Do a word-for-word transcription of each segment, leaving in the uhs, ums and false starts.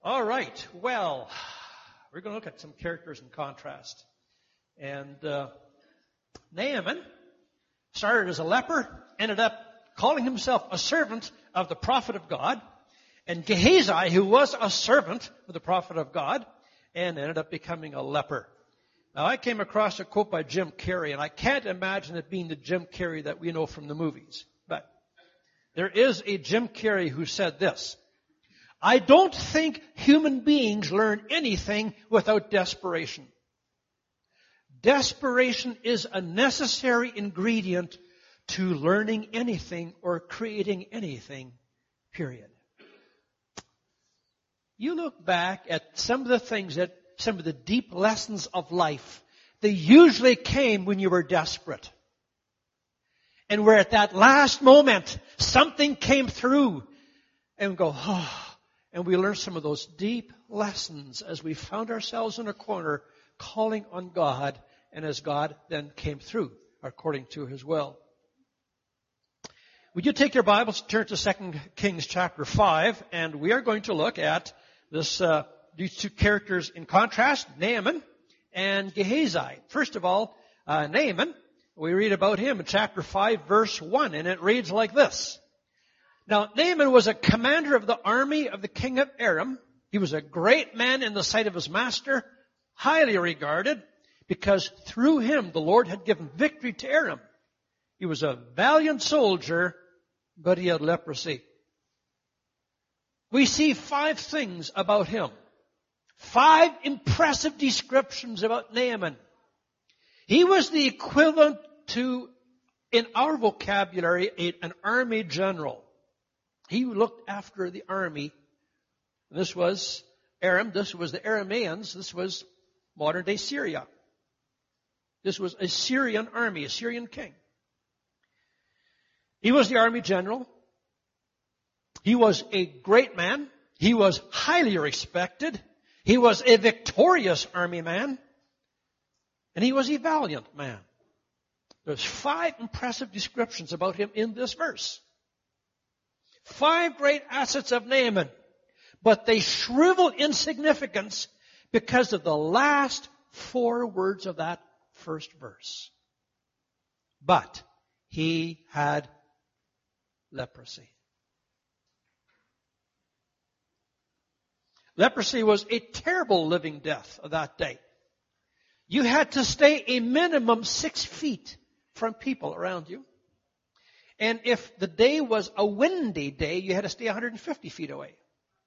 All right. Well, we're going to look at some characters in contrast. And uh, Naaman started as a leper, ended up calling himself a servant of the prophet of God. And Gehazi, who was a servant of the prophet of God, and ended up becoming a leper. Now, I came across a quote by Jim Carrey, and I can't imagine it being the Jim Carrey that we know from the movies. But there is a Jim Carrey who said this: I don't think human beings learn anything without desperation. Desperation is a necessary ingredient to learning anything or creating anything, period. You look back at some of the things that, some of the deep lessons of life, they usually came when you were desperate. And where at that last moment, something came through, and we go, oh, and we learn some of those deep lessons as we found ourselves in a corner calling on God, and as God then came through according to His will. Would you take your Bibles, turn to Second Kings chapter five, and we are going to look at this, uh, these two characters in contrast, Naaman and Gehazi. First of all, uh, Naaman, we read about him in chapter five, verse one, and it reads like this. Now, Naaman was a commander of the army of the king of Aram. He was a great man in the sight of his master, highly regarded, because through him the Lord had given victory to Aram. He was a valiant soldier, but he had leprosy. We see five things about him. Five impressive descriptions about Naaman. He was the equivalent to, in our vocabulary, an army general. He looked after the army. This was Aram. This was the Arameans. This was modern day Syria. This was a Syrian army, a Syrian king. He was the army general. He was a great man. He was highly respected. He was a victorious army man. And he was a valiant man. There's five impressive descriptions about him in this verse. Five great assets of Naaman. But they shrivel in significance because of the last four words of that first verse. But he had leprosy. Leprosy was a terrible living death of that day. You had to stay a minimum six feet from people around you. And if the day was a windy day, you had to stay one hundred fifty feet away.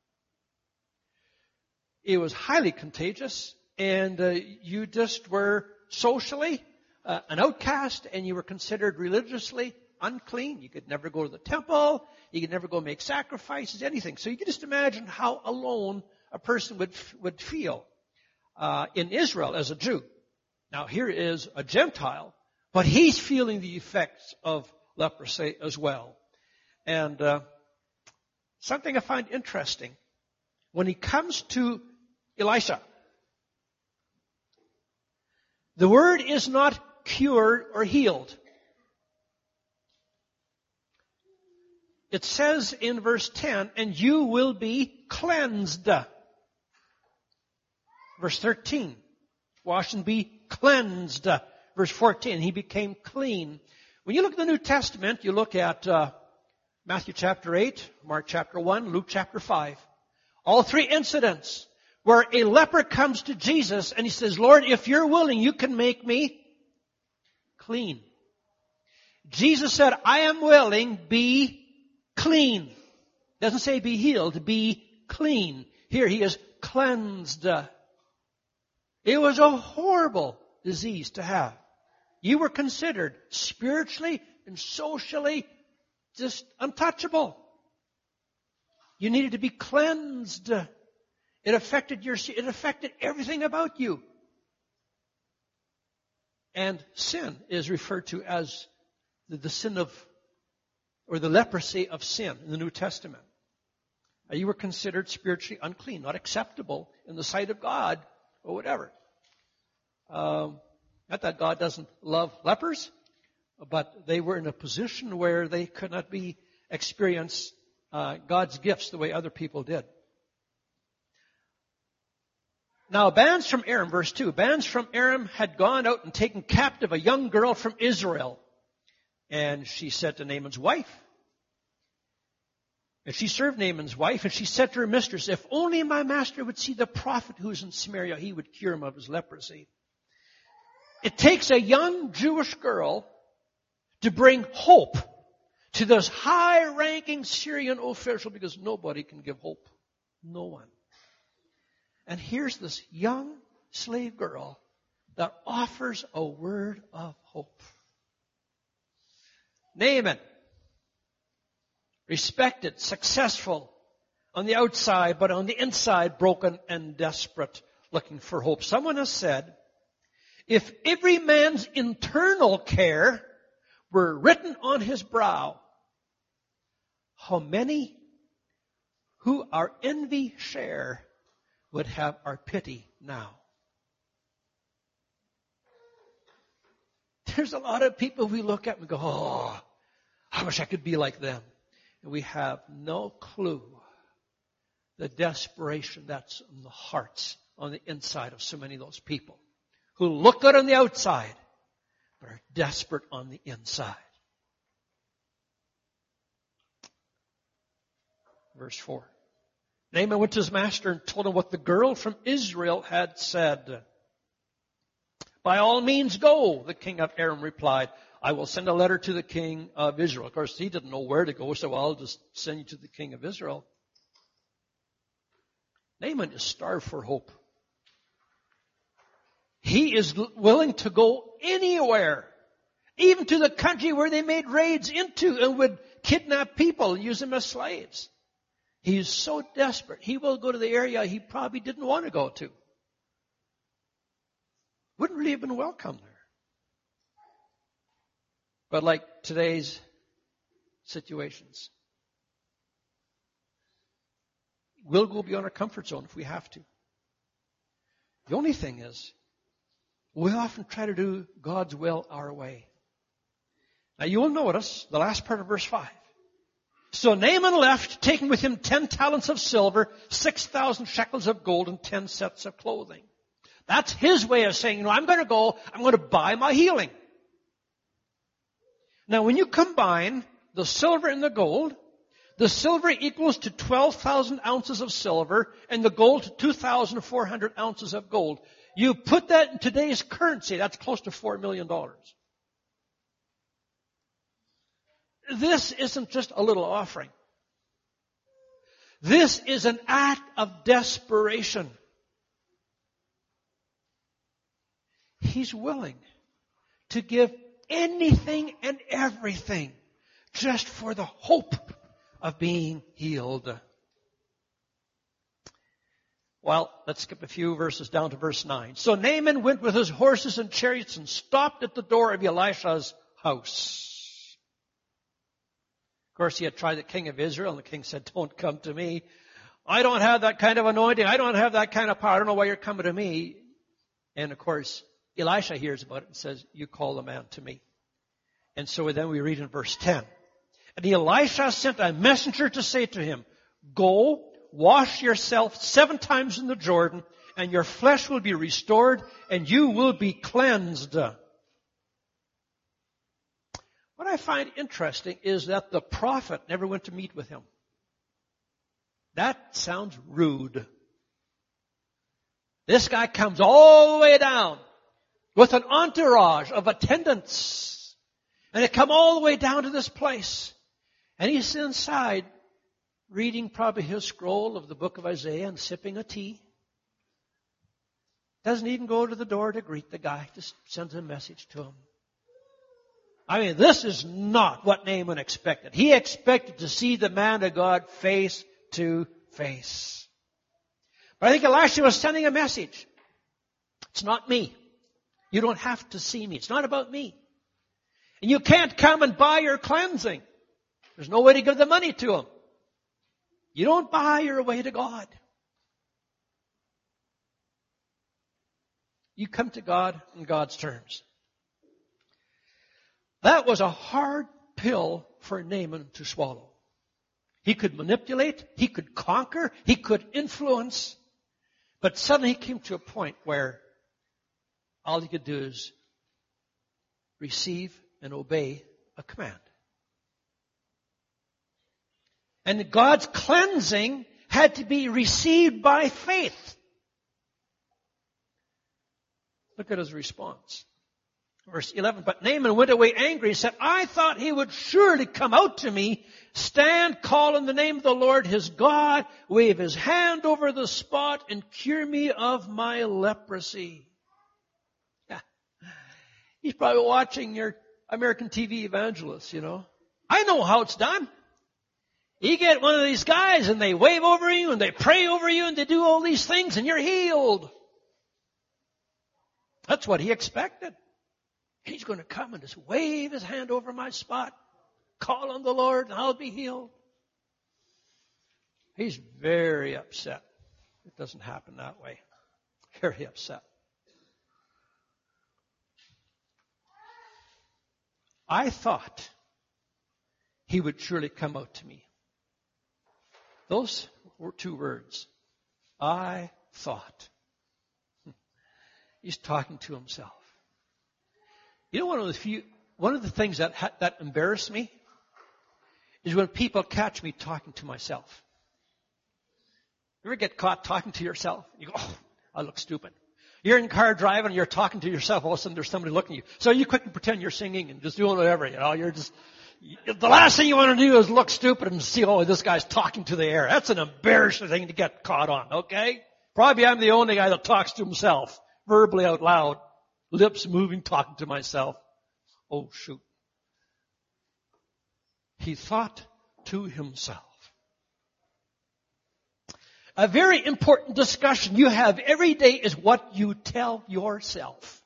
It was highly contagious, and uh, you just were socially uh, an outcast, and you were considered religiously unclean. You could never go to the temple. You could never go make sacrifices, anything. So you can just imagine how alone a person would would feel uh, in Israel as a Jew. Now here is a Gentile, but he's feeling the effects of leprosy as well. And uh, something I find interesting, when he comes to Elisha, the word is not cured or healed. It says in verse ten, and you will be cleansed. Verse thirteen, wash and be cleansed. Verse fourteen, he became clean. When you look at the New Testament, you look at uh, Matthew chapter eight, Mark chapter one, Luke chapter five. All three incidents where a leper comes to Jesus and he says, Lord, if you're willing, you can make me clean. Jesus said, I am willing, be clean. Doesn't say be healed, be clean. Here he is cleansed. It was a horrible disease to have. You were considered spiritually and socially just untouchable. You needed to be cleansed. It affected your, it affected everything about you. And sin is referred to as the, the sin of, or the leprosy of sin in the New Testament. You were considered spiritually unclean, not acceptable in the sight of God or whatever. Um, not that God doesn't love lepers, but they were in a position where they could not be experience uh, God's gifts the way other people did. Now bands from Aram, verse two, bands from Aram had gone out and taken captive a young girl from Israel. And she said to Naaman's wife, and she served Naaman's wife, and she said to her mistress, if only my master would see the prophet who is in Samaria, he would cure him of his leprosy. It takes a young Jewish girl to bring hope to this high-ranking Syrian official, because nobody can give hope. No one. And here's this young slave girl that offers a word of hope. Naaman, respected, successful on the outside, but on the inside, broken and desperate, looking for hope. Someone has said, if every man's internal care were written on his brow, how many who our envy share would have our pity now? There's a lot of people we look at and go, oh, I wish I could be like them. And we have no clue the desperation that's in the hearts on the inside of so many of those people who look good on the outside but are desperate on the inside. Verse four. Naaman went to his master and told him what the girl from Israel had said. By all means go, the king of Aram replied. I will send a letter to the king of Israel. Of course, he didn't know where to go, so I'll just send you to the king of Israel. Naaman is starved for hope. He is willing to go anywhere, even to the country where they made raids into and would kidnap people and use them as slaves. He's so desperate. He will go to the area he probably didn't want to go to. Wouldn't really have been welcome there. But like today's situations, we'll go beyond our comfort zone if we have to. The only thing is, we often try to do God's will our way. Now you will notice the last part of verse five. So Naaman left, taking with him ten talents of silver, six thousand shekels of gold, and ten sets of clothing. That's his way of saying, you know, I'm going to go, I'm going to buy my healing. Now when you combine the silver and the gold, the silver equals to twelve thousand ounces of silver, and the gold to two thousand four hundred ounces of gold. You put that in today's currency, that's close to four million dollars. This isn't just a little offering. This is an act of desperation. He's willing to give anything and everything just for the hope of being healed. Well, let's skip a few verses down to verse nine. So Naaman went with his horses and chariots and stopped at the door of Elisha's house. Of course, he had tried the king of Israel, and the king said, don't come to me. I don't have that kind of anointing. I don't have that kind of power. I don't know why you're coming to me. And of course, Elisha hears about it and says, you call the man to me. And so then we read in verse ten. And Elisha sent a messenger to say to him, go, wash yourself seven times in the Jordan, and your flesh will be restored, and you will be cleansed. What I find interesting is that the prophet never went to meet with him. That sounds rude. This guy comes all the way down with an entourage of attendants. And they come all the way down to this place. And he's inside reading probably his scroll of the book of Isaiah and sipping a tea. Doesn't even go to the door to greet the guy. Just sends a message to him. I mean, this is not what Naaman expected. He expected to see the man of God face to face. But I think Elisha was sending a message. It's not me. You don't have to see me. It's not about me. And you can't come and buy your cleansing. There's no way to give the money to him. You don't buy your way to God. You come to God on God's terms. That was a hard pill for Naaman to swallow. He could manipulate, he could conquer, he could influence, But suddenly he came to a point where all he could do is receive and obey a command. And God's cleansing had to be received by faith. Look at his response. Verse eleven, but Naaman went away angry and said, I thought he would surely come out to me, stand, call in the name of the Lord his God, wave his hand over the spot, and cure me of my leprosy. Yeah. He's probably watching your American T V evangelists, you know. I know how it's done. You get one of these guys and they wave over you and they pray over you and they do all these things and you're healed. That's what he expected. He's going to come and just wave his hand over my spot, call on the Lord, and I'll be healed. He's very upset. It doesn't happen that way. Very upset. I thought he would surely come out to me. Those were two words. I thought. He's talking to himself. You know, one of the few, one of the things that ha- that embarrassed me is when people catch me talking to myself. You ever get caught talking to yourself? You go, oh, I look stupid. You're in the car driving and you're talking to yourself. All of a sudden there's somebody looking at you. So you quickly pretend you're singing and just doing whatever, you know. You're just, the last thing you want to do is look stupid and see, oh, this guy's talking to the air. That's an embarrassing thing to get caught on, okay? Probably I'm the only guy that talks to himself, verbally out loud. Lips moving, talking to myself. Oh, shoot. He thought to himself. A very important discussion you have every day is what you tell yourself.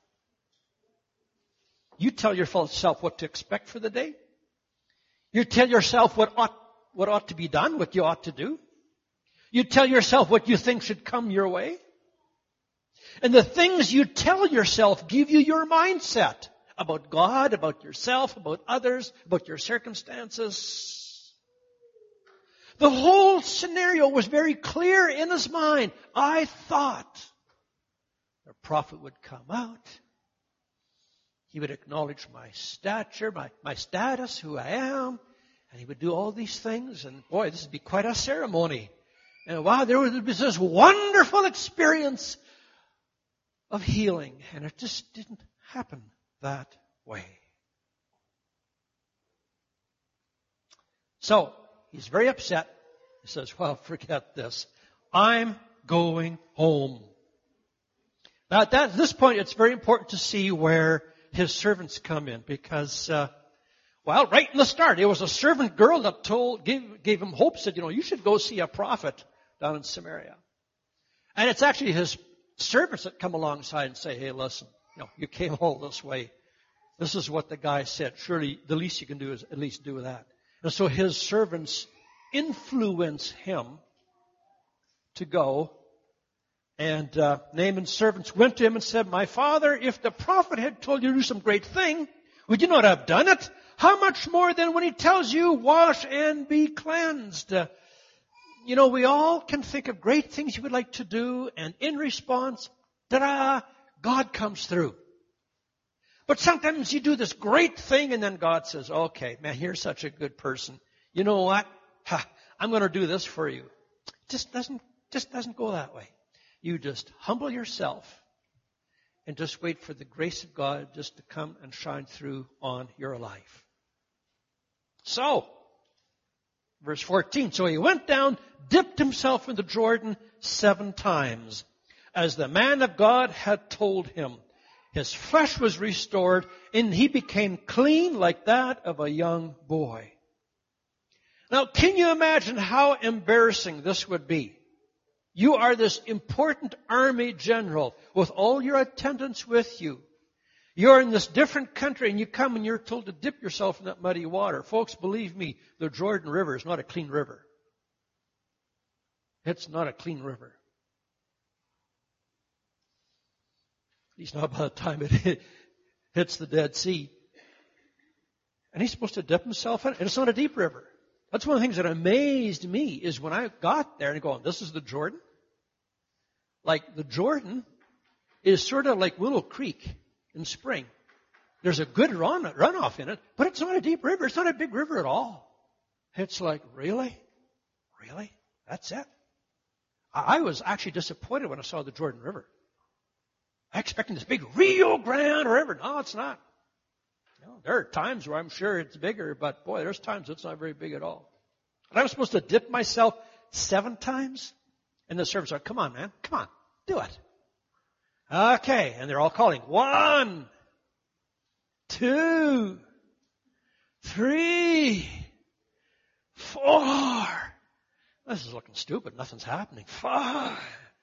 You tell yourself what to expect for the day. You tell yourself what ought, what ought to be done, what you ought to do. You tell yourself what you think should come your way. And the things you tell yourself give you your mindset about God, about yourself, about others, about your circumstances. The whole scenario was very clear in his mind. I thought the prophet would come out. He would acknowledge my stature, my, my status, who I am. And he would do all these things. And boy, this would be quite a ceremony. And wow, there would be this wonderful experience of healing, and it just didn't happen that way. So, he's very upset. He says, well, forget this. I'm going home. Now, at, that, at this point, it's very important to see where his servants come in, because, uh, well, right in the start, it was a servant girl that told, gave, gave him hope, said, you know, you should go see a prophet down in Samaria. And it's actually his servants that come alongside and say, hey, listen, you know, you came all this way. This is what the guy said. Surely the least you can do is at least do that. And so his servants influence him to go. And uh, Naaman's servants went to him and said, my father, if the prophet had told you to do some great thing, would you not have done it? How much more then when he tells you, wash and be cleansed? Uh, You know, we all can think of great things you would like to do, and in response, ta-da, God comes through. But sometimes you do this great thing, and then God says, okay, man, you're such a good person. You know what? Ha, I'm going to do this for you. It just doesn't, just doesn't go that way. You just humble yourself and just wait for the grace of God just to come and shine through on your life. So, verse fourteen, so he went down, dipped himself in the Jordan seven times, as the man of God had told him. His flesh was restored, and he became clean like that of a young boy. Now, can you imagine how embarrassing this would be? You are this important army general with all your attendants with you. You're in this different country and you come and you're told to dip yourself in that muddy water. Folks, believe me, the Jordan River is not a clean river. It's not a clean river. At least not by the time it hits the Dead Sea. And he's supposed to dip himself in it. And it's not a deep river. That's one of the things that amazed me is when I got there and going, this is the Jordan? like the Jordan is sort of like Willow Creek in spring. There's a good run, runoff in it, but it's not a deep river. It's not a big river at all. It's like, really? Really? That's it? I was actually disappointed when I saw the Jordan River. I expected this big Rio Grande River. No, it's not. You know, there are times where I'm sure it's bigger, but boy, there's times it's not very big at all. And I was supposed to dip myself seven times in the service. Come on, man. Come on. Do it. Okay. And they're all calling. One, two, three, four. This is looking stupid. Nothing's happening. Five,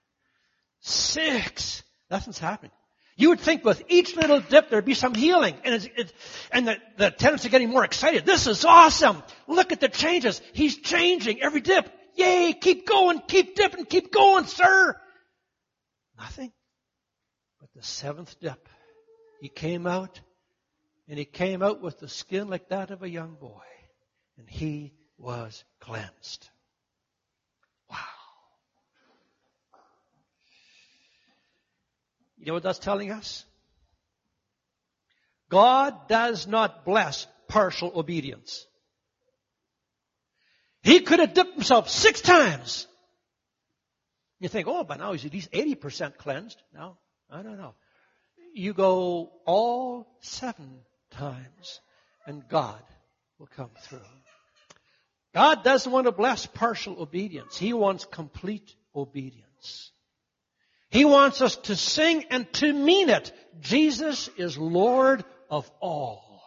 six. Nothing's happening. You would think with each little dip there'd be some healing. And, it's, it, and the, the attendants are getting more excited. This is awesome. Look at the changes. He's changing every dip. Yay, keep going, keep dipping, keep going, sir. Nothing. But the seventh dip, he came out, and he came out with the skin like that of a young boy. And he was cleansed. Wow. You know what that's telling us? God does not bless partial obedience. He could have dipped himself six times. You think, oh, by now he's at least eighty percent cleansed. No, I don't know. You go all seven times and God will come through. God doesn't want to bless partial obedience. He wants complete obedience. He wants us to sing and to mean it. Jesus is Lord of all.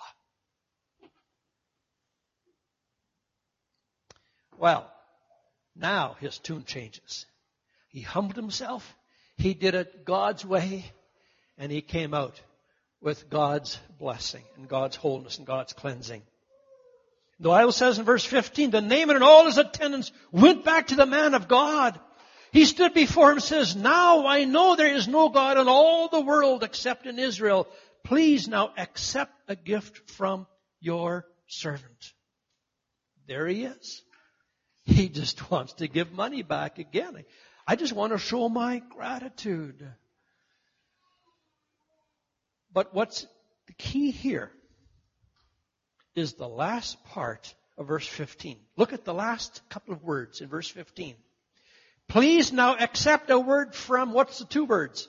Well, now his tune changes. He humbled himself. He did it God's way. And he came out with God's blessing and God's wholeness and God's cleansing. The Bible says in verse fifteen, the Naaman and all his attendants went back to the man of God. He stood before him and says, now I know there is no God in all the world except in Israel. Please now accept a gift from your servant. There he is. He just wants to give money back again. I just want to show my gratitude. But what's the key here is the last part of verse fifteen. Look at the last couple of words in verse fifteen. Please now accept a word from, what's the two words?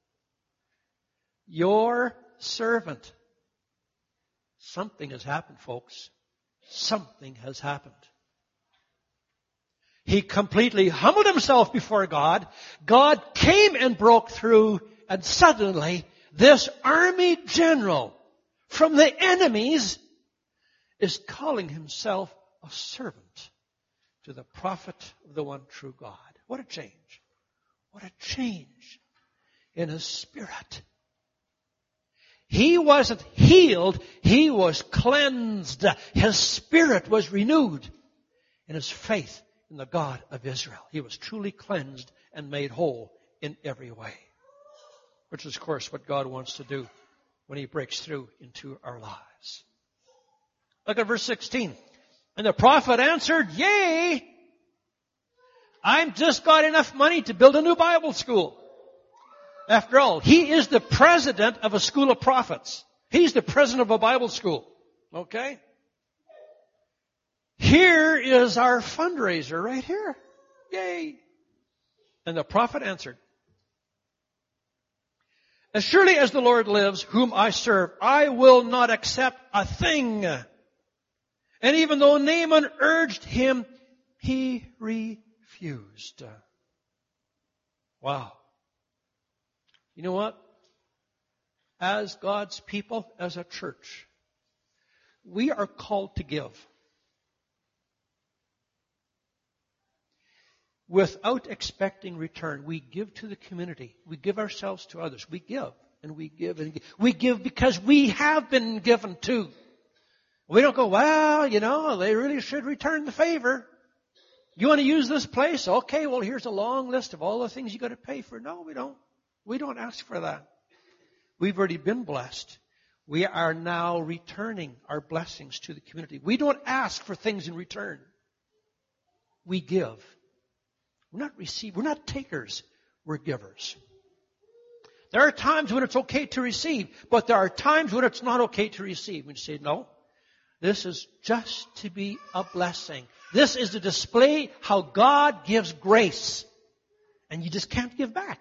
Your servant. Something has happened, folks. Something has happened. He completely humbled himself before God. God came and broke through, and suddenly this army general from the enemies is calling himself a servant to the prophet of the one true God. What a change. What a change in his spirit. He wasn't healed. He was cleansed. His spirit was renewed in his faith in the God of Israel. He was truly cleansed and made whole in every way. Which is, of course, what God wants to do when he breaks through into our lives. Look at verse sixteen. And the prophet answered, yea, I've just got enough money to build a new Bible school. After all, he is the president of a school of prophets. He's the president of a Bible school. Okay? Here is our fundraiser right here. Yay. And the prophet answered, as surely as the Lord lives, whom I serve, I will not accept a thing. And even though Naaman urged him, he refused. Wow. You know what? As God's people, as a church, we are called to give. Without expecting return, we give to the community. We give ourselves to others. We give and we give and give. We give because we have been given to. We don't go, well, you know, they really should return the favor. You want to use this place? Okay, well, here's a long list of all the things you got to pay for. No, we don't. We don't ask for that. We've already been blessed. We are now returning our blessings to the community. We don't ask for things in return. We give. We're not receivers. We're not takers. we're givers. There are times when it's okay to receive, but there are times when it's not okay to receive. When you say, no, this is just to be a blessing. This is to display how God gives grace. And you just can't give back.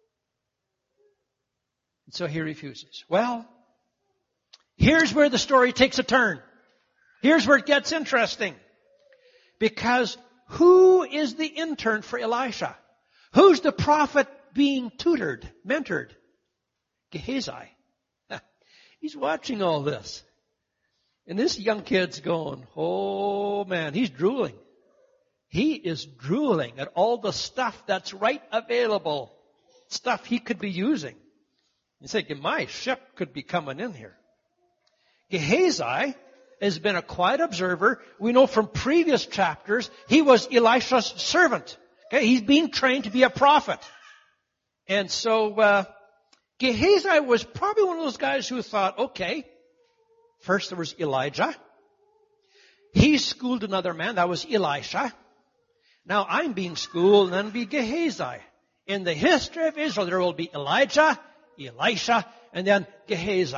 And so he refuses. Well, here's where the story takes a turn. Here's where it gets interesting. Because who is the intern for Elisha? Who's the prophet being tutored, mentored? Gehazi. He's watching all this. And this young kid's going, oh man, he's drooling. He is drooling at all the stuff that's right available. Stuff he could be using. He's thinking, my ship could be coming in here. Gehazi has been a quiet observer. We know from previous chapters, he was Elisha's servant. Okay, he's being trained to be a prophet. And so, uh, Gehazi was probably one of those guys who thought, okay, first there was Elijah. He schooled another man. That was Elisha. Now I'm being schooled and then it'll be Gehazi. In the history of Israel, there will be Elijah, Elisha, and then Gehazi.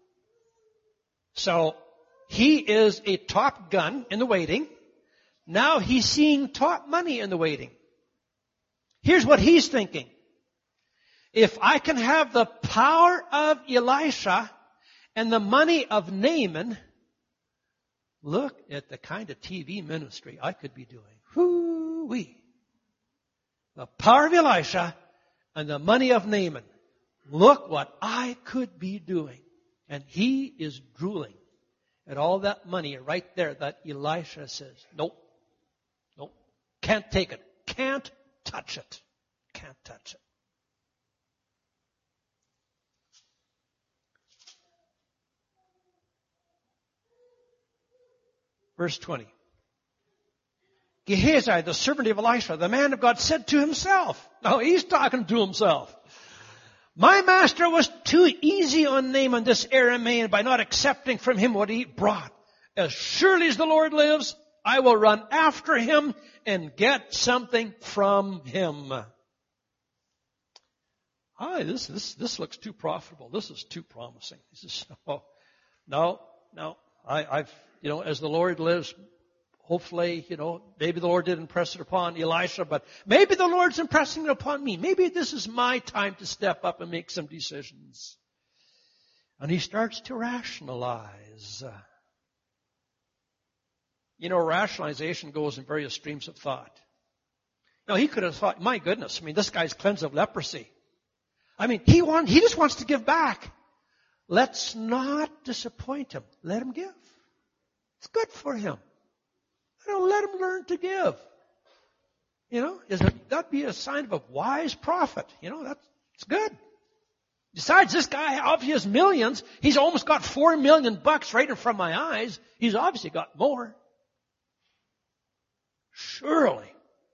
So, he is a top gun in the waiting. Now he's seeing top money in the waiting. Here's what he's thinking. If I can have the power of Elisha and the money of Naaman, look at the kind of T V ministry I could be doing. Whoo-wee. The power of Elisha and the money of Naaman. Look what I could be doing. And he is drooling at all that money right there that Elisha says, nope, nope, can't take it, can't touch it, can't touch it. Verse twenty. Gehazi, the servant of Elisha, the man of God, said to himself. Now he's talking to himself. My master was too easy on Naaman, this Aramean, by not accepting from him what he brought. As surely as the Lord lives, I will run after him and get something from him. Ah, this, this, this looks too profitable. This is too promising. He says, oh, no, no, I, I've, you know, as the Lord lives, hopefully, you know, maybe the Lord did impress it upon Elisha, but maybe the Lord's impressing it upon me. Maybe this is my time to step up and make some decisions. And he starts to rationalize. You know, rationalization goes in various streams of thought. Now, he could have thought, my goodness, I mean, this guy's cleansed of leprosy. I mean, he want, he just wants to give back. Let's not disappoint him. Let him give. It's good for him. Don't let him learn to give. You know, is it, that'd be a sign of a wise prophet. You know, that's, it's good. Besides, this guy obviously has millions. He's almost got four million bucks right in front of my eyes. He's obviously got more. Surely.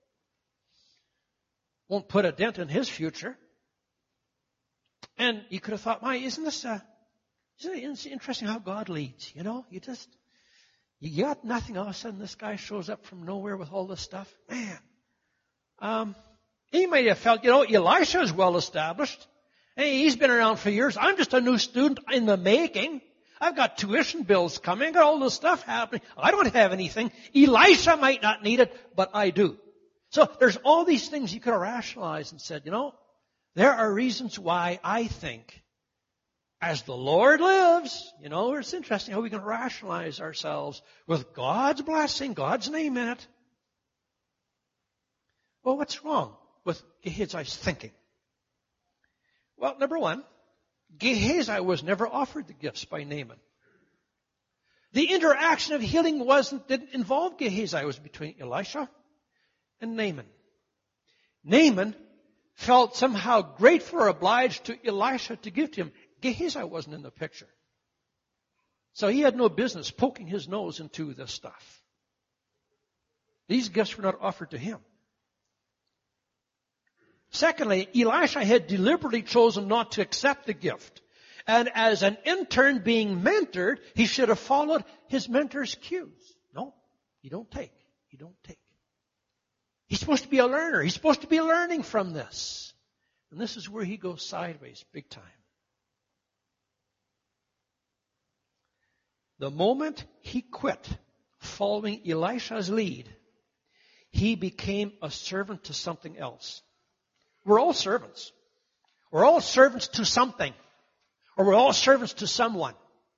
Won't put a dent in his future. And you could have thought, my, isn't this, uh, isn't it interesting how God leads? You know, you just, you got nothing, all of a sudden this guy shows up from nowhere with all this stuff. Man. Um, he might have felt, you know, Elisha is well established. Hey, he's been around for years. I'm just a new student in the making. I've got tuition bills coming. I've got all this stuff happening. I don't have anything. Elisha might not need it, but I do. So there's all these things you could have rationalized and said, you know, there are reasons why I think as the Lord lives, you know, it's interesting how we can rationalize ourselves with God's blessing, God's name in it. Well, what's wrong with Gehazi's thinking? Well, number one, Gehazi was never offered the gifts by Naaman. The interaction of healing wasn't, didn't involve Gehazi. It was between Elisha and Naaman. Naaman felt somehow grateful or obliged to Elisha to give to him. Gehazi wasn't in the picture. So he had no business poking his nose into this stuff. These gifts were not offered to him. Secondly, Elisha had deliberately chosen not to accept the gift. And as an intern being mentored, he should have followed his mentor's cues. No, you don't take. You don't take. He's supposed to be a learner. He's supposed to be learning from this. And this is where he goes sideways big time. The moment he quit following Elisha's lead, he became a servant to something else. We're all servants. We're all servants to something. Or we're all servants to someone.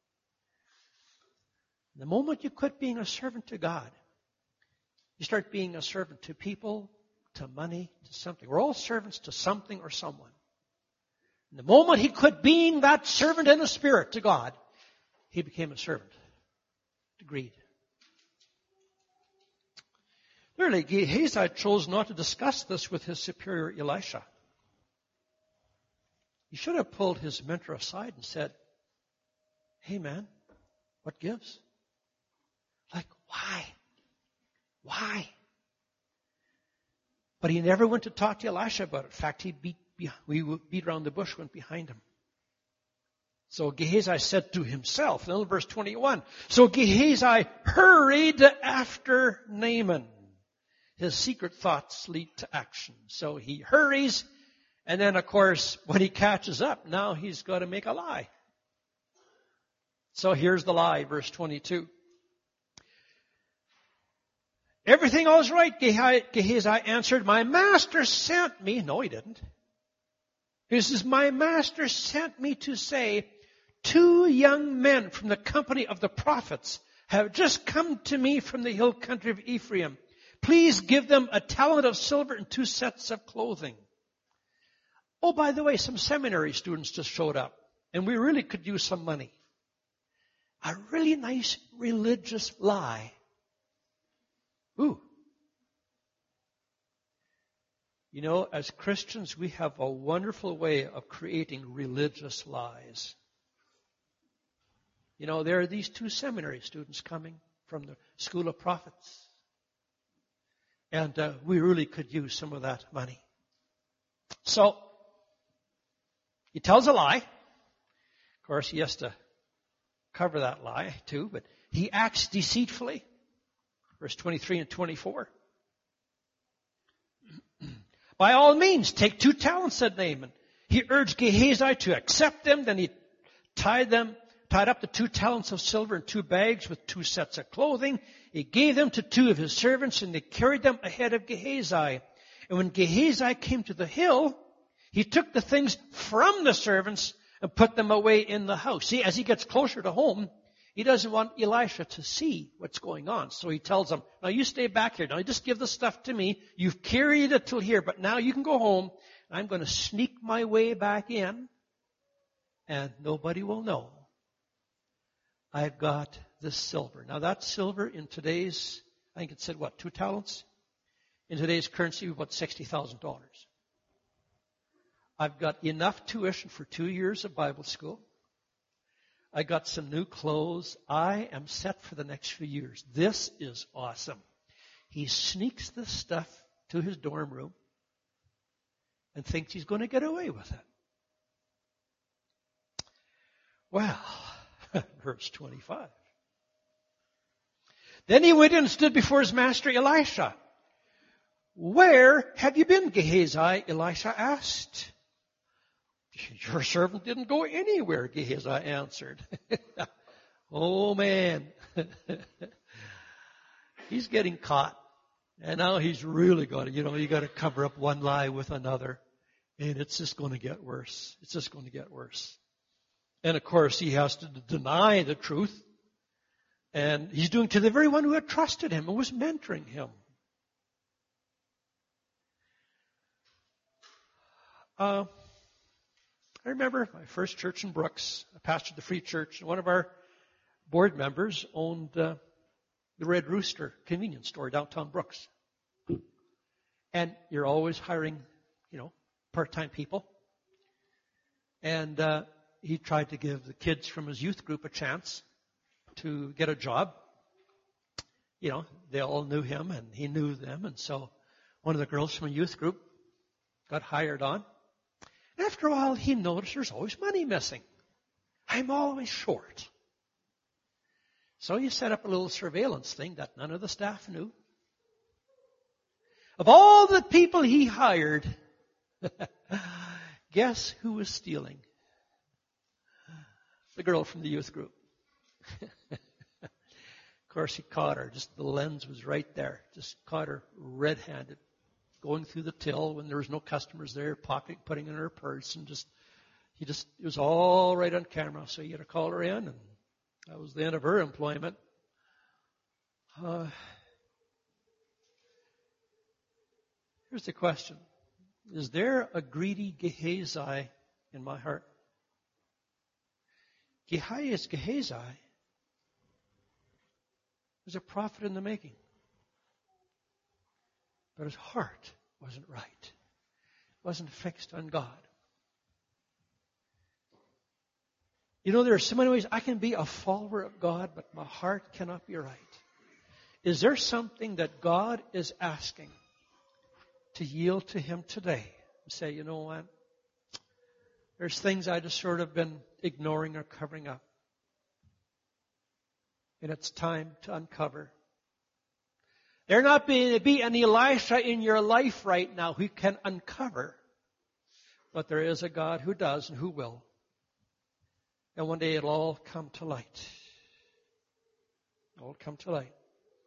The moment you quit being a servant to God, you start being a servant to people, to money, to something. We're all servants to something or someone. And the moment he quit being that servant in the spirit to God, he became a servant to greed. Clearly, Gehazi chose not to discuss this with his superior Elisha. He should have pulled his mentor aside and said, hey man, what gives? Like, why? Why? But he never went to talk to Elisha about it. In fact, he beat, we beat around the bush, went behind him. So Gehazi said to himself, in verse twenty-one, so Gehazi hurried after Naaman. His secret thoughts lead to action. So he hurries, and then of course, when he catches up, now he's got to make a lie. So here's the lie, verse twenty-two. Everything was right, Gehazi answered. My master sent me. No, he didn't. He says, my master sent me to say, two young men from the company of the prophets have just come to me from the hill country of Ephraim. Please give them a talent of silver and two sets of clothing. Oh, by the way, some seminary students just showed up, and we really could use some money. A really nice religious lie. Ooh. You know, as Christians, we have a wonderful way of creating religious lies. You know, there are these two seminary students coming from the School of Prophets. And uh, we really could use some of that money. So, he tells a lie. Of course, he has to cover that lie too, but he acts deceitfully. Verse twenty-three and twenty-four. By all means, take two talents, said Naaman. He urged Gehazi to accept them. Then he tied them, tied up the two talents of silver in two bags with two sets of clothing. He gave them to two of his servants, and they carried them ahead of Gehazi. And when Gehazi came to the hill, he took the things from the servants and put them away in the house. See, as he gets closer to home, he doesn't want Elisha to see what's going on. So he tells him, now you stay back here. Now you just give the stuff to me. You've carried it till here, but now you can go home. I'm going to sneak my way back in, and nobody will know I've got this silver. Now that silver in today's, I think it said what, two talents? In today's currency, about sixty thousand dollars. I've got enough tuition for two years of Bible school. I got some new clothes. I am set for the next few years. This is awesome. He sneaks this stuff to his dorm room and thinks he's going to get away with it. Well, verse twenty-five. Then he went and stood before his master Elisha. Where have you been, Gehazi? Elisha asked. Your servant didn't go anywhere, Gehazi answered. Oh man. He's getting caught. And now he's really got to, you know, you got to cover up one lie with another. And it's just going to get worse. It's just going to get worse. And of course he has to deny the truth. And he's doing to the very one who had trusted him and was mentoring him. Uh, I remember my first church in Brooks. I pastored the Free Church. And one of our board members owned uh, the Red Rooster convenience store downtown Brooks. And you're always hiring, you know, part-time people. And uh, he tried to give the kids from his youth group a chance to get a job. You know, they all knew him and he knew them. And so one of the girls from a youth group got hired on. After a while, he noticed there's always money missing. I'm always short. So he set up a little surveillance thing that none of the staff knew. Of all the people he hired, Guess who was stealing? The girl from the youth group. Of course, he caught her. Just the lens was right there. Just caught her red-handed, going through the till when there was no customers there, pocket putting in her purse, and just he just it was all right on camera. So he had to call her in, and that was the end of her employment. Uh, here's the question: is there a greedy Gehazi in my heart? Gehazi, Gehazi was a prophet in the making. But his heart wasn't right. Wasn't fixed on God. You know, there are so many ways I can be a follower of God, but my heart cannot be right. Is there something that God is asking to yield to Him today? Say, you know what? There's things I just sort of been ignoring or covering up. And it's time to uncover. There not be, be an Elisha in your life right now who can uncover. But there is a God who does and who will. And one day it'll all come to light. It'll come to light.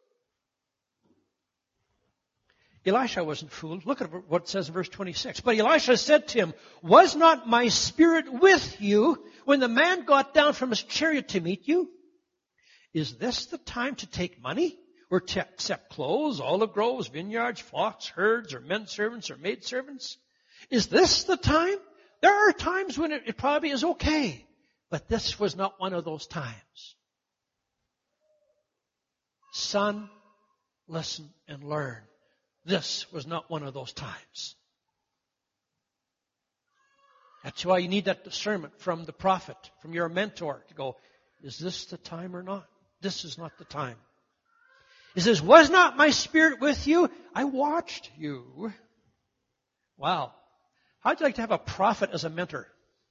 Elisha wasn't fooled. Look at what it says in verse twenty-six. But Elisha said to him, was not my spirit with you when the man got down from his chariot to meet you? Is this the time to take money? Or to accept clothes, olive groves, vineyards, flocks, herds, or men servants, or maid servants? Is this the time? There are times when it, it probably is okay. But this was not one of those times. Son, listen and learn. This was not one of those times. That's why you need that discernment from the prophet, from your mentor, to go, is this the time or not? This is not the time. He says, was not my spirit with you? I watched you. Wow. How'd you like to have a prophet as a mentor?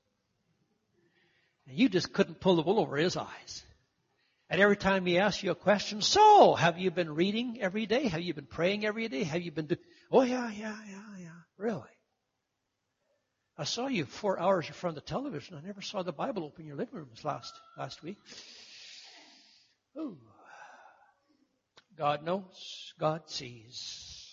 You just couldn't pull the wool over his eyes. And every time he asks you a question, so, have you been reading every day? Have you been praying every day? Have you been doing, oh yeah, yeah, yeah, yeah, really? I saw you four hours in front of the television. I never saw the Bible open in your living rooms last, last week. Ooh. God knows, God sees.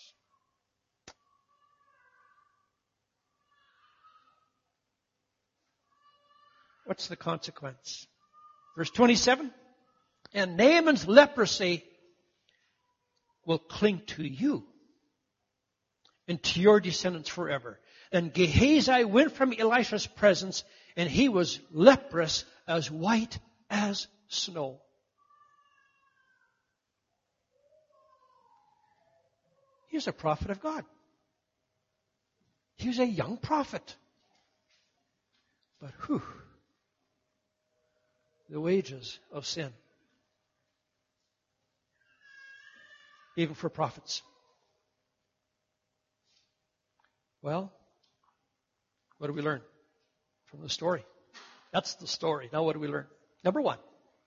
What's the consequence? Verse twenty-seven. And Naaman's leprosy will cling to you and to your descendants forever. And Gehazi went from Elisha's presence, and he was leprous, as white as snow. He was a prophet of God. He was a young prophet. But whew, the wages of sin. Even for prophets. Well, what do we learn from the story? That's the story. Now what do we learn? Number one.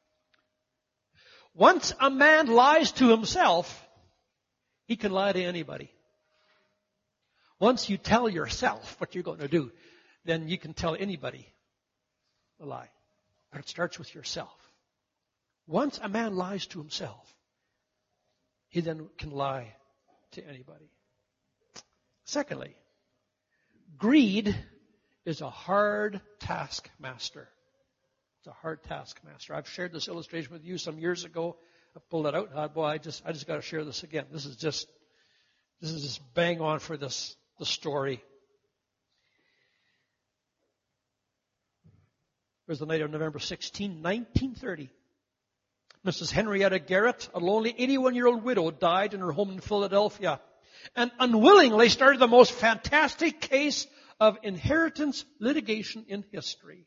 Once a man lies to himself, he can lie to anybody. Once you tell yourself what you're going to do, then you can tell anybody a lie. But it starts with yourself. Once a man lies to himself, he then can lie to anybody. Secondly, greed is a hard taskmaster. It's a hard taskmaster. I've shared this illustration with you some years ago. I pulled it out. Oh, boy, I just I just got to share this again. This is just this is just bang on for this the story. It was the night of November sixteenth, nineteen thirty. Missus Henrietta Garrett, a lonely eighty-one-year-old widow, died in her home in Philadelphia and unwillingly started the most fantastic case of inheritance litigation in history.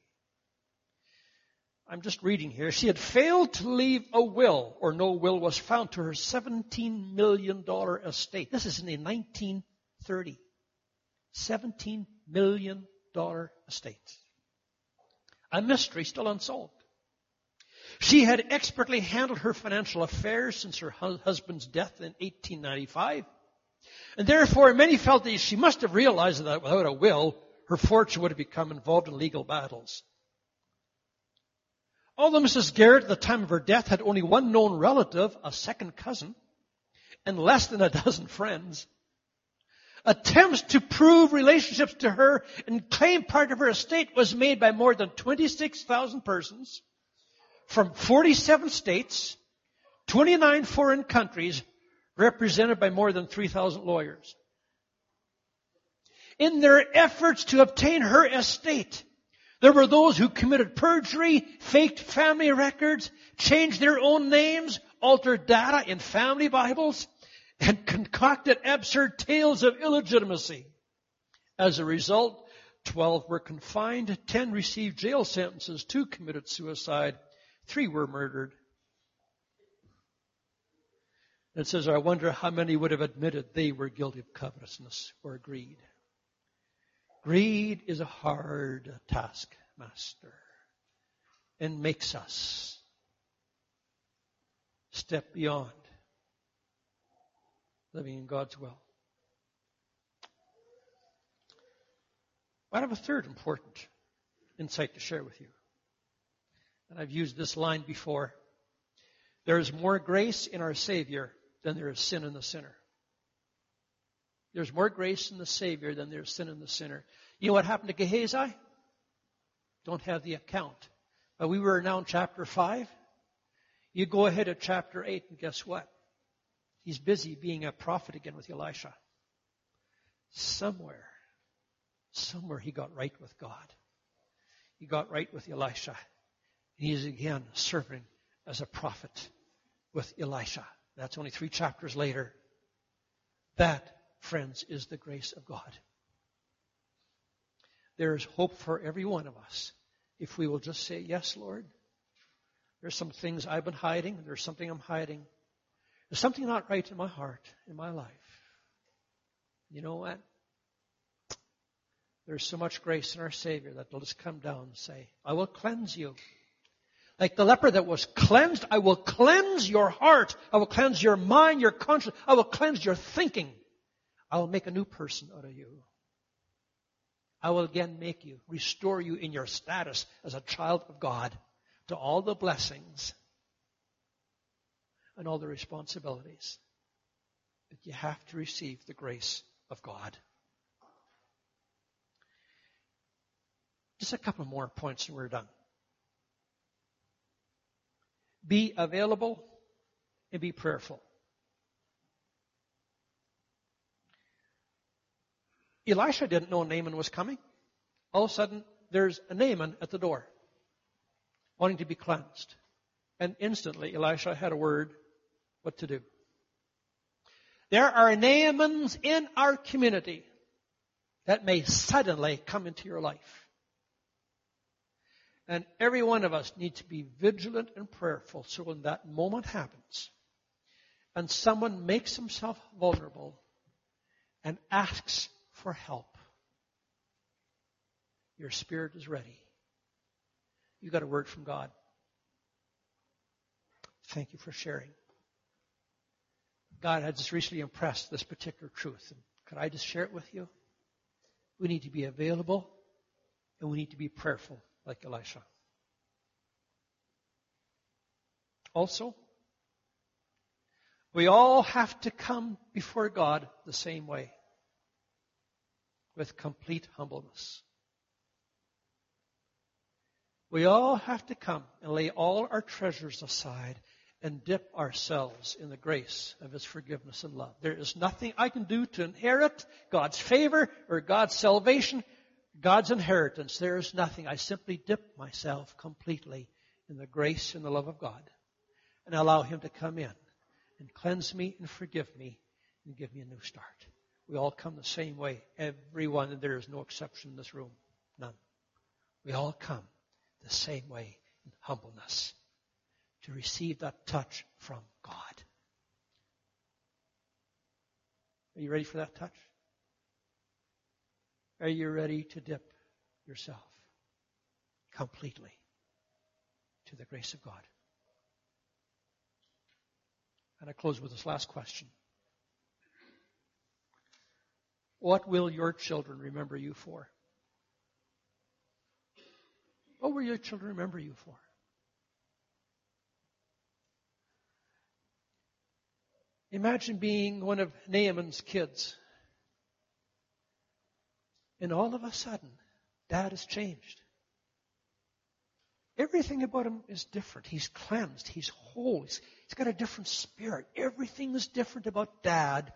I'm just reading here. She had failed to leave a will, or no will was found, to her seventeen million dollars estate. This is in the nineteen thirty. seventeen million dollars estate. A mystery still unsolved. She had expertly handled her financial affairs since her husband's death in eighteen ninety-five. And therefore, many felt that she must have realized that without a will, her fortune would have become involved in legal battles. Although Missus Garrett at the time of her death had only one known relative, a second cousin, and less than a dozen friends, attempts to prove relationships to her and claim part of her estate was made by more than twenty-six thousand persons from forty-seven states, twenty-nine foreign countries, represented by more than three thousand lawyers. In their efforts to obtain her estate, there were those who committed perjury, faked family records, changed their own names, altered data in family Bibles, and concocted absurd tales of illegitimacy. As a result, twelve were confined, ten received jail sentences, two committed suicide, three were murdered. It says, I wonder how many would have admitted they were guilty of covetousness or greed. Greed is a hard taskmaster and makes us step beyond living in God's will. I have a third important insight to share with you. And I've used this line before. There is more grace in our Savior than there is sin in the sinner. There's more grace in the Savior than there's sin in the sinner. You know what happened to Gehazi? Don't have the account. But we were now in chapter five. You go ahead to chapter eight, and guess what? He's busy being a prophet again with Elisha. Somewhere, somewhere he got right with God. He got right with Elisha. And he's again serving as a prophet with Elisha. That's only three chapters later. That, friends, is the grace of God. There is hope for every one of us if we will just say, yes, Lord. There's some things I've been hiding. There's something I'm hiding. There's something not right in my heart, in my life. You know what? There's so much grace in our Savior that will just come down and say, I will cleanse you. Like the leper that was cleansed, I will cleanse your heart. I will cleanse your mind, your conscience. I will cleanse your thinking. I will make a new person out of you. I will again make you, restore you in your status as a child of God to all the blessings and all the responsibilities. But you have to receive the grace of God. Just a couple more points and we're done. Be available and be prayerful. Elisha didn't know Naaman was coming. All of a sudden, there's a Naaman at the door, wanting to be cleansed. And instantly, Elisha had a word what to do. There are Naamans in our community that may suddenly come into your life. And every one of us needs to be vigilant and prayerful so when that moment happens and someone makes himself vulnerable and asks for help, your spirit is ready. You got a word from God. Thank you for sharing. God had just recently impressed this particular truth. And could I just share it with you? We need to be available and we need to be prayerful like Elisha. Also, we all have to come before God the same way, with complete humbleness. We all have to come and lay all our treasures aside and dip ourselves in the grace of His forgiveness and love. There is nothing I can do to inherit God's favor or God's salvation, God's inheritance. There is nothing. I simply dip myself completely in the grace and the love of God and allow Him to come in and cleanse me and forgive me and give me a new start. We all come the same way. Everyone, and there is no exception in this room. None. We all come the same way in humbleness to receive that touch from God. Are you ready for that touch? Are you ready to dip yourself completely to the grace of God? And I close with this last question. What will your children remember you for? What will your children remember you for? Imagine being one of Naaman's kids. And all of a sudden, Dad has changed. Everything about him is different. He's cleansed. He's whole. He's, he's got a different spirit. Everything is different about Dad.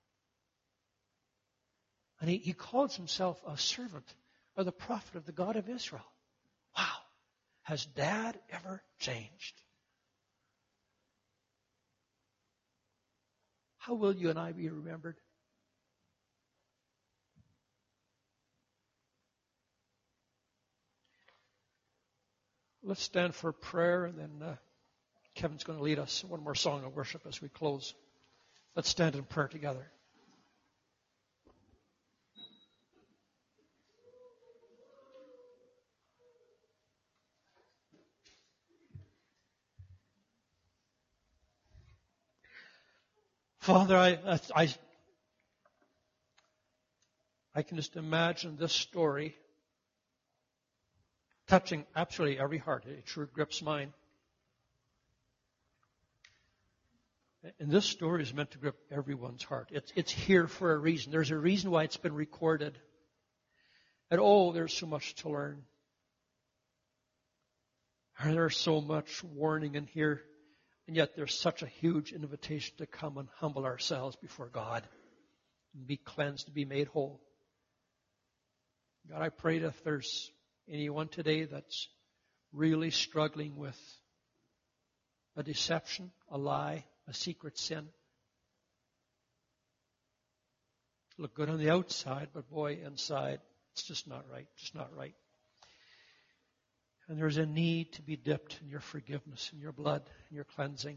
And he, he calls himself a servant or the prophet of the God of Israel. Wow. Has Dad ever changed? How will you and I be remembered? Let's stand for prayer, and then uh, Kevin's going to lead us one more song of worship as we close. Let's stand in prayer together. Father, I, I, I can just imagine this story touching absolutely every heart. It sure grips mine. And this story is meant to grip everyone's heart. It's, it's here for a reason. There's a reason why it's been recorded. And oh, there's so much to learn. And there's so much warning in here. And yet there's such a huge invitation to come and humble ourselves before God and be cleansed, to be made whole. God, I pray that if there's anyone today that's really struggling with a deception, a lie, a secret sin, look good on the outside, but boy, inside, it's just not right, just not right. And there's a need to be dipped in your forgiveness, in your blood, in your cleansing.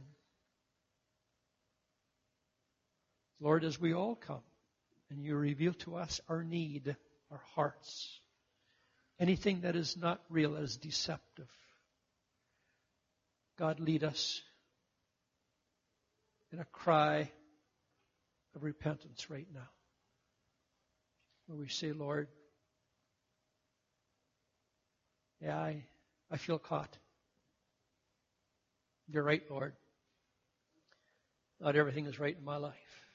Lord, as we all come and you reveal to us our need, our hearts, anything that is not real, that is deceptive, God, lead us in a cry of repentance right now, where we say, Lord, yeah, I, I feel caught. You're right, Lord. Not everything is right in my life.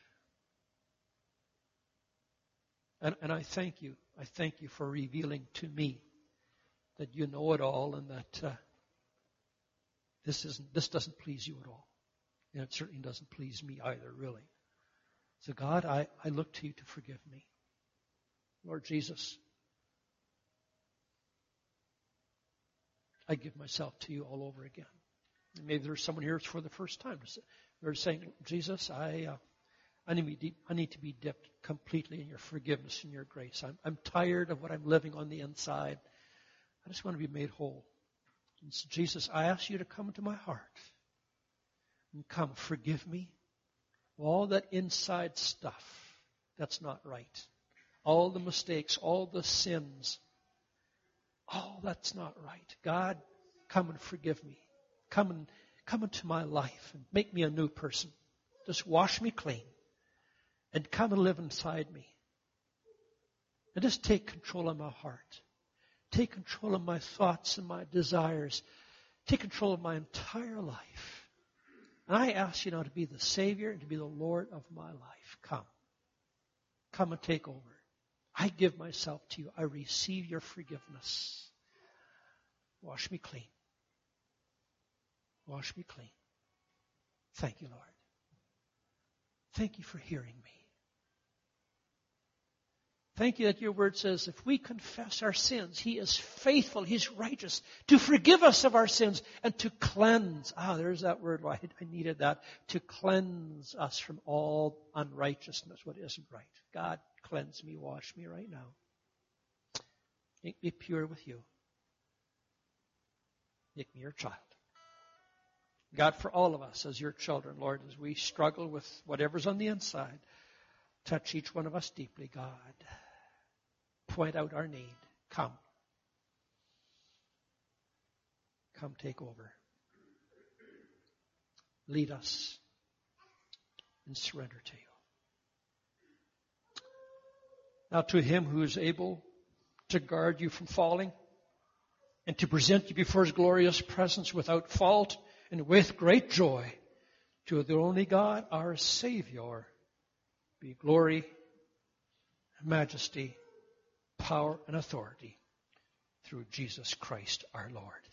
And, and I thank you. I thank you for revealing to me that you know it all, and that uh, this isn't this doesn't please you at all. And it certainly doesn't please me either, really. So God, I, I look to you to forgive me. Lord Jesus, I give myself to you all over again. And maybe there's someone here for the first time. They're saying, Jesus, I uh, I need, be, I need to be dipped completely in your forgiveness and your grace. I'm, I'm tired of what I'm living on the inside. I just want to be made whole. And so, Jesus, I ask you to come into my heart. And come, forgive me of all that inside stuff that's not right. All the mistakes, all the sins. Oh, that's not right. God, come and forgive me. Come and come into my life and make me a new person. Just wash me clean and come and live inside me. And just take control of my heart. Take control of my thoughts and my desires. Take control of my entire life. And I ask you now to be the Savior and to be the Lord of my life. Come. Come and take over. I give myself to you. I receive your forgiveness. Wash me clean. Wash me clean. Thank you, Lord. Thank you for hearing me. Thank you that your word says if we confess our sins, He is faithful, He's righteous to forgive us of our sins and to cleanse. Ah, there's that word. I needed that. To cleanse us from all unrighteousness, what isn't right. God, cleanse me, wash me right now. Make me pure with you. Make me your child. God, for all of us as your children, Lord, as we struggle with whatever's on the inside, touch each one of us deeply, God. Point out our need. Come. Come take over. Lead us and surrender to you. Now to Him who is able to guard you from falling and to present you before His glorious presence without fault and with great joy. To the only God, our Savior, be glory, majesty, power, and authority through Jesus Christ our Lord.